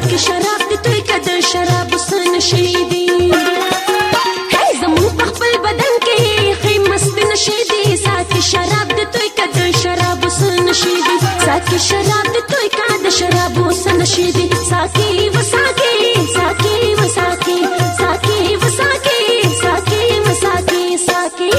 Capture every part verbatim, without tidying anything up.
ساقي شراب د توی کده شراب سن شیدی هی زمون په خپل بدن کې خی مست نشیدی ساقي شراب د توی کده شراب سن شیدی ساقي شراب د توی کده شراب سن شیدی ساقي وساقي ساقي وساقي ساقي وساقي ساقي وساقي ساقي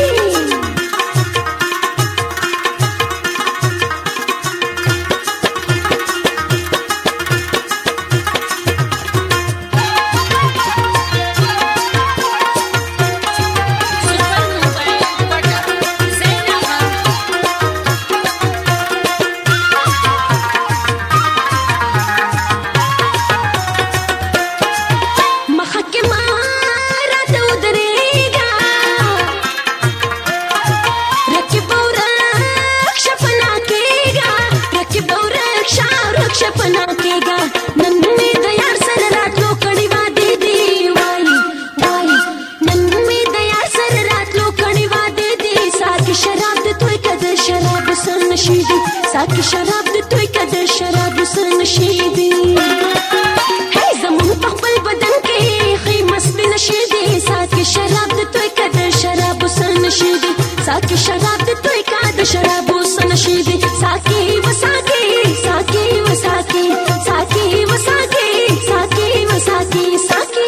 ساقي شراب د توی کده شراب سن شیدی هی زمون په خپل بدن کې خی مست نشیدی ساقي شراب د توی کده شراب سن شیدی ساقي شراب د توی کده شراب سن شیدی ساقي وساقي ساقي وساقي ساقي وساقي ساقي وساقي ساقي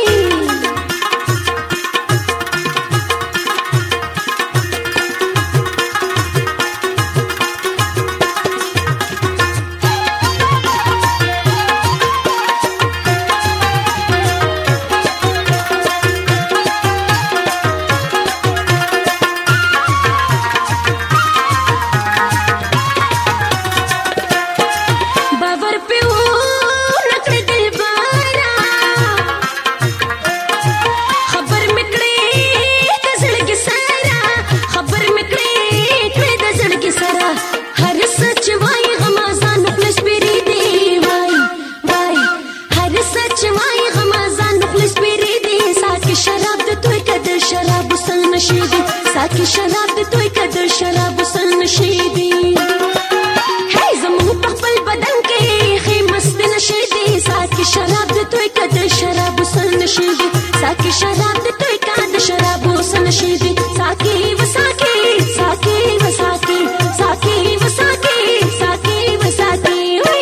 ساقي شراب د توی کده شراب سن شیدی هی زمون په خپل بدن کې خی مست نشیدی ساقي شراب د توی کده شراب سن شیدی ساقي شراب د توی کده شراب سن شیدی ساقي وساقي ساقي وساقي ساقي وساقي ساقي وساقي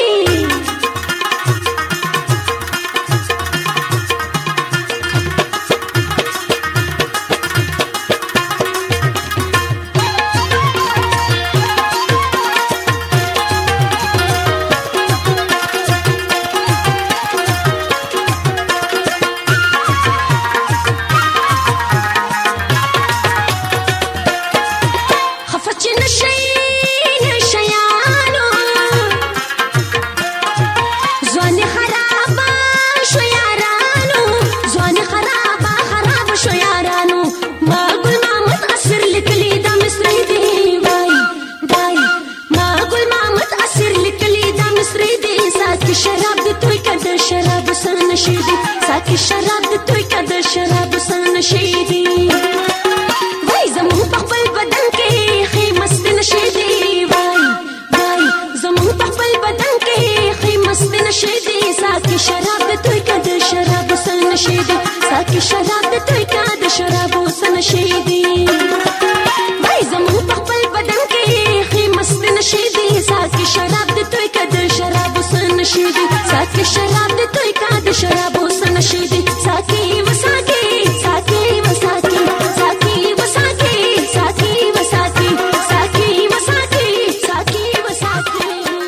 ساقي شراب د توی کده شراب سن شیدی وای زمون په خپل بدن کې خی مست نشیدی وای وای زمون په خپل بدن کې خی مست نشیدی ساقي شراب د توی کده شراب سن شیدی ساقي شراب د توی کده شراب سن شیدی وای زمون په خپل بدن کې خی مست نشیدی ساقي شراب د توی کده شراب سن شیدی ساقي شراب د توی کده شراب شیدی ساقي وساقي ساقي وساقي ساقي وساقي ساقي وساقي ساقي وساقي ساقي وساقي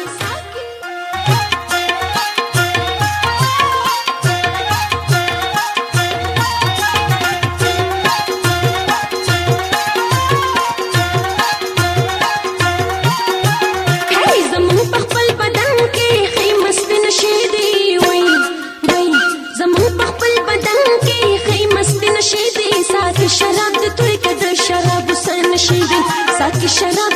هی زمون په خپل بدن کې خی مست نشیدی وای زمون په خپل بدن کې خی مست نشیدی ساقي شراب د توی کده شراب سن شیدی ساقي شراب